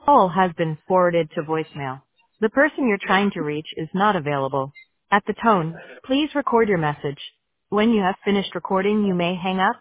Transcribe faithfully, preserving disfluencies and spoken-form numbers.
Call has been forwarded to voicemail. The person you're trying to reach is not available. At the tone, please record your message. When you have finished recording, you may hang up.